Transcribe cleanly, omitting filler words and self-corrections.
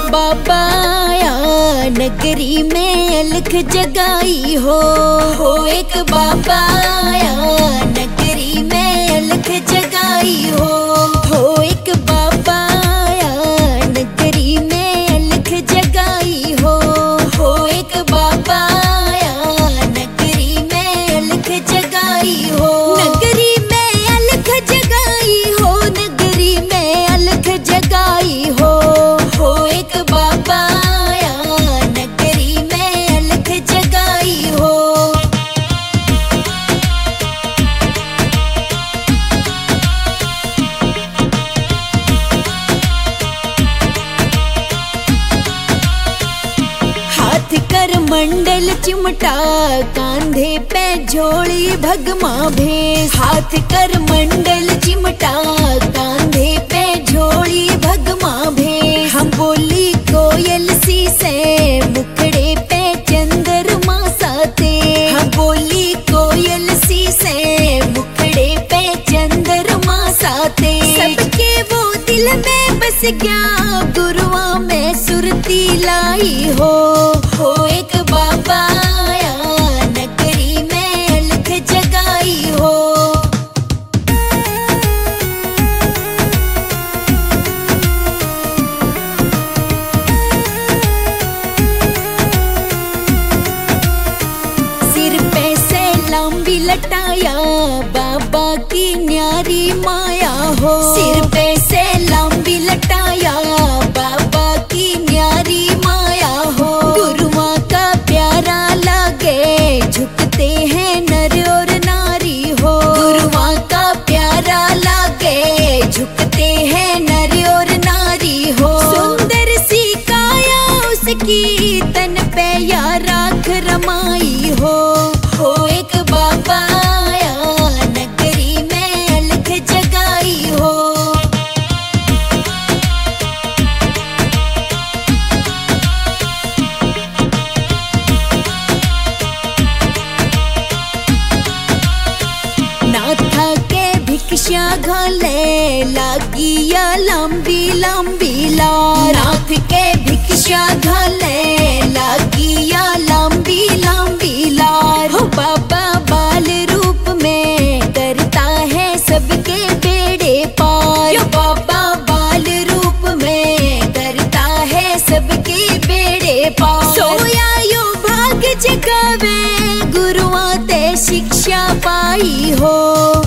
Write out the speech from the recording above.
बाबा आया नगरी में अलख जगाई हो एक बाबा आया नगरी में अलख जगाई हो एक बाबा आया नगरी में अलख जगाई हो एक बाबा आया नगरी में अलख जगाई हो नगरी में अलख जगाई हो नगरी में अलख जगाई हो एक बाबा आया नगरी में अलख जगाई हो। हाथ कर मंडल चिमटा कांधे पे झोली भगमा भेस हाथ कर मंडल चिमटा कांधे पे झोली भगमा भेस हम बोली कोयल सी से मुखड़े पे चंद्रमा साते हम बोली कोयल सी से मुखड़े पे चंद्रमा साते सबके वो दिल में बस गया गुरुआ में सुरती लाई हो एक बाबा आया नगरी में अलख जगाई हो। सिर पे से लंबी लटाया बाबा की न्यारी माया हो सिर पे से लंबी लटाया बाबा की न्यारी माया हो गुरुआ का प्यारा लागे झुकते हैं नर और नारी हो गुरुआ का प्यारा लागे झुकते हैं नर और नारी हो सुंदर सी काया उसकी तन पे या राख रमाई हो एक बाबा आया नगरी में अलख जगाई हो। नाथा के भिक्षा घाले लागी या लंबी लंबी लार नाथ के भिक्षा घाले लागी या लंबी लंबी लार हो बाबा बाल रूप में करता है सबके बेड़े पार बाबा बाल रूप में करता है सबके बेड़े पार सोया यो भाग जगावे गुरुआ ते शिक्षा पाई हो।